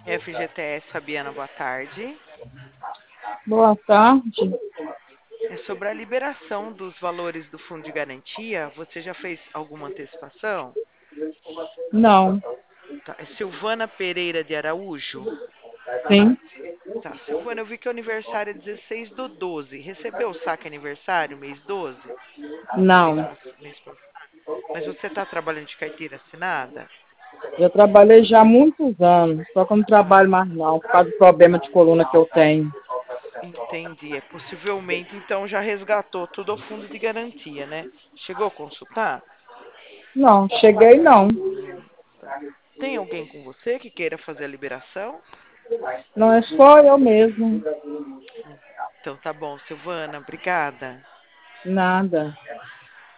FGTS Fabiana, boa tarde. Boa tarde. É sobre a liberação dos valores do Fundo de Garantia. Você já fez alguma antecipação? Não, Tá. É Silvana Pereira de Araújo? sim, Tá. Silvana, eu vi que o aniversário é 16/12. Recebeu o saque aniversário, mês 12? não. Mês passado. Mas você está trabalhando de carteira assinada? Eu trabalhei já há muitos anos, só que eu não Ah, trabalho mais não, por causa do problema de coluna que eu tenho. entendi. É possivelmente, então, já resgatou tudo ao fundo de garantia, né? Chegou a consultar? Não, cheguei não. Tá. Tem alguém com você que queira fazer a liberação? Não é só eu mesmo. Então tá bom, Silvana, obrigada. Nada.